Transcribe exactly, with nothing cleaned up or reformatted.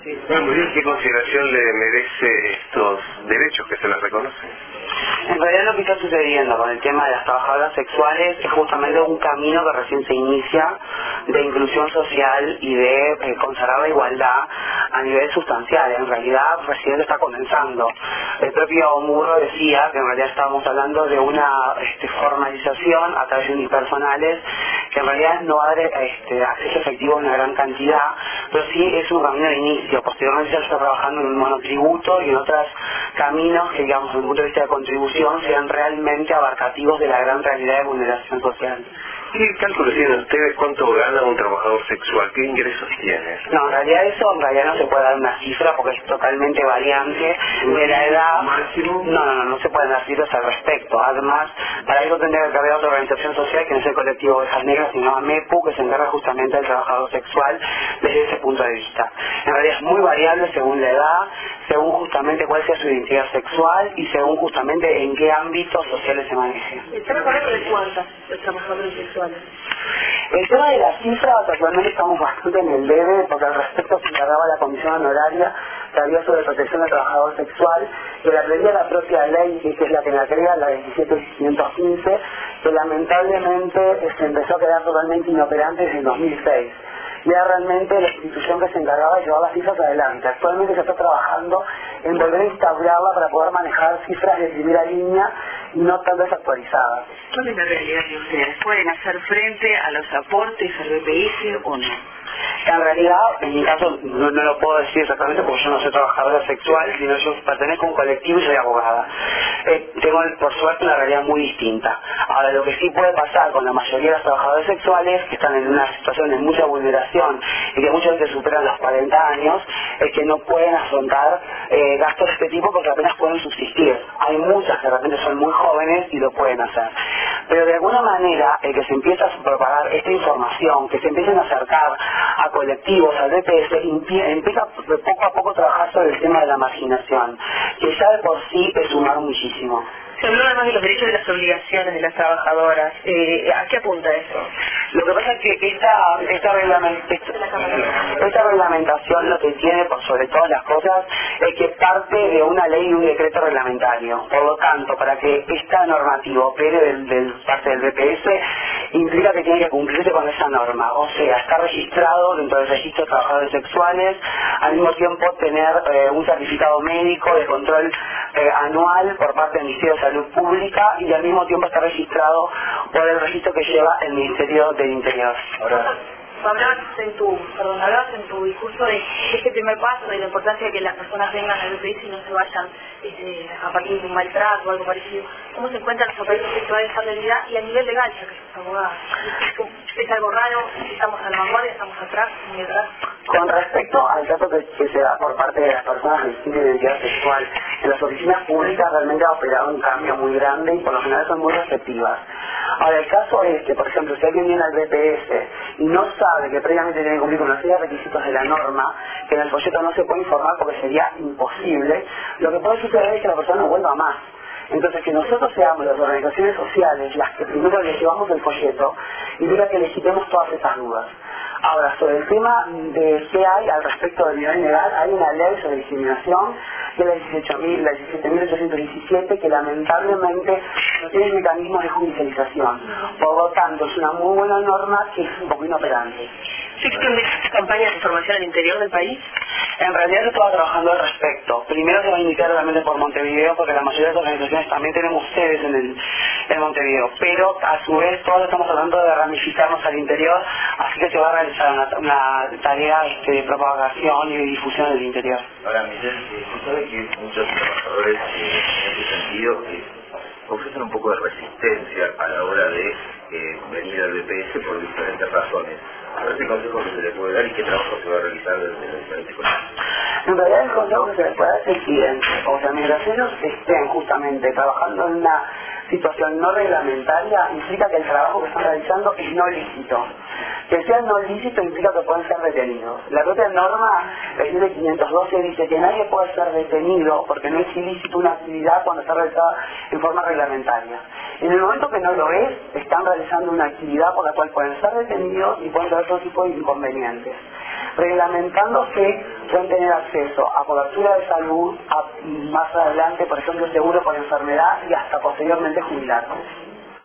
Sí. Bueno, muy bien, ¿qué consideración le merece estos derechos que se les reconocen? En realidad lo que está sucediendo con el tema de las trabajadoras sexuales es justamente un camino que recién se inicia de inclusión social y de eh, consagrar la igualdad a nivel sustancial. En realidad recién está comenzando. El propio Murro decía que en realidad estábamos hablando de una este, formalización a través de unipersonales que en realidad no va a dar este, acceso efectivo a una gran cantidad, pero sí es un camino de inicio. Posteriormente ya se está trabajando en un monotributo y en otros caminos que, digamos, desde el punto de vista de contribución, sean realmente abarcativos de la gran realidad de vulneración social. ¿Qué cálculo tienen ustedes cuánto gana un trabajador sexual? ¿Qué ingresos tiene? No, en realidad eso en realidad no se puede dar una cifra porque es totalmente variante de la edad. ¿Máximo? No, no, no, no se pueden dar cifras al respecto. Además, para eso tendría que haber otra organización social que no es el colectivo Ovejas Negras, sino AMEPU, que se encarga justamente del trabajador sexual desde ese punto de vista. En realidad es muy variable según la edad, según justamente cuál sea su identidad sexual y según justamente en qué ámbitos sociales se maneje. ¿Están hablando de cuántas los trabajadores sexuales? El tema de las cifras, actualmente estamos bastante en el debe, porque al respecto se encargaba la comisión honoraria que había sobre protección del trabajador sexual, que la previa la propia ley, que es la que la crea, la veintisiete mil quinientos quince, que lamentablemente se empezó a quedar totalmente inoperante desde el dos mil seis. Y era realmente la institución que se encargaba de llevar las cifras adelante. Actualmente se está trabajando en volver a instaurarla para poder manejar cifras de primera línea y no tan desactualizadas. ¿Cuál es la realidad de ustedes? ¿Pueden hacer frente a los aportes al B P S o no? En realidad, en mi caso, no, no lo puedo decir exactamente porque yo no soy trabajadora sexual, sino yo pertenezco a un colectivo y soy abogada. Eh, tengo, por suerte, una realidad muy distinta. Ahora, lo que sí puede pasar con la mayoría de los trabajadores sexuales, que están en una situación de mucha vulneración y que muchas veces superan los cuarenta años, es que no pueden afrontar eh, gastos de este tipo porque apenas pueden subsistir. Hay muchas que de repente son muy jóvenes y lo pueden hacer. Pero de alguna manera, el que se empieza a propagar esta información, que se empiecen a acercar a colectivos, al B P S, empieza poco a poco a trabajar sobre el tema de la marginación, que ya de por sí es sumar muchísimo. Se habló además de los derechos y de las obligaciones de las trabajadoras. Eh, ¿A qué apunta eso? Lo que pasa es que esta, esta, reglament, esta, esta reglamentación lo que tiene, por sobre todas las cosas, es que parte de una ley y un decreto reglamentario. Por lo tanto, para que esta normativa opere del, del parte del B P S, implica que tiene que cumplirse con esa norma. O sea, estar registrado dentro del registro de trabajadores sexuales, al mismo tiempo tener eh, un certificado médico de control eh, anual por parte del Ministerio de Salud Pública y al mismo tiempo está registrado por el registro que lleva el Ministerio del Interior. Ahora, hablabas en tu, perdón, hablabas en tu discurso de este primer paso, de la importancia de que las personas vengan al B P S y no se vayan este, a partir de un maltrato o algo parecido. ¿Cómo se encuentran los papeles sexuales de esta realidad y a nivel legal, ya que sos abogada? ¿Es, es algo raro? ¿Estamos a la vanguardia? ¿Estamos atrás? ¿Muy atrás? Con respecto al caso que, que se da por parte de las personas que tienen identidad sexual, en las oficinas públicas realmente ha operado un cambio muy grande y por lo general son muy receptivas. Ahora, el caso es que, por ejemplo, si alguien viene al B P S y no sabe que previamente tiene que cumplir con una serie de requisitos de la norma, que en el folleto no se puede informar porque sería imposible, lo que puede suceder es que la persona no vuelva más. Entonces, que nosotros seamos las organizaciones sociales las que primero les llevamos el folleto, implica que legitemos todas esas dudas. Ahora, sobre el tema de qué hay al respecto del nivel legal, hay una ley sobre discriminación, que es la dieciocho mil, la diecisiete mil ochocientos diecisiete, que lamentablemente no tiene mecanismos de judicialización. Por lo tanto, es una muy buena norma que es un poco inoperante. ¿Existen campañas de información al interior del país? En realidad yo estaba trabajando al respecto. Primero se va a iniciar realmente por Montevideo, porque la mayoría de las organizaciones también tenemos sedes en, el, en Montevideo, pero a su vez todos estamos tratando de ramificarnos al interior, así que se va a realizar una, una tarea este, de propagación y de difusión del interior. Ahora, Miguel, eh, se sabe que muchos trabajadores eh, en ese sentido eh, ofrecen un poco de resistencia a la hora de eh, venir al B P S por diferentes razones. A ver qué consejo que se le puede dar y qué trabajo se va a realizar desde los diferentes colegios. En realidad el consejo que se les puede dar es el siguiente. O sea, mientras ellos estén justamente trabajando en una situación no reglamentaria, implica que el trabajo que están realizando es no lícito. Que sea no lícito implica que pueden ser detenidos. La propia norma, la ley de quinientos doce, dice que nadie puede ser detenido porque no es ilícito una actividad cuando está realizada en forma reglamentaria. En el momento que no lo es, están realizando una actividad por la cual pueden ser detenidos y pueden tener todo tipo de inconvenientes. reglamentándose, pueden tener acceso a cobertura de salud, a, más adelante, por ejemplo, seguro por enfermedad y hasta posteriormente jubilarse.